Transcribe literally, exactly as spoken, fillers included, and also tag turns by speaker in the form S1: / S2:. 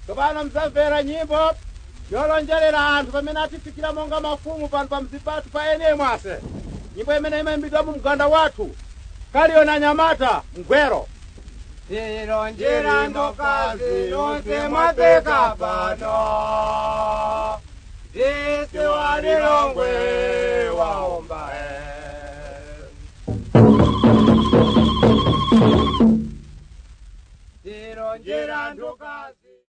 S1: Tsopano mzamvera nyimbo yolonjerera anthu pamene atifikira monga mafumu pano pa mzinda pathu pa ene mwase. Nyimbo imene imayimbidwa mu mganda wathu Kaliona Nyamata Mgwero.
S2: Tilonjera ndokazi yonse mwateka pano, Isi walilongwe waomba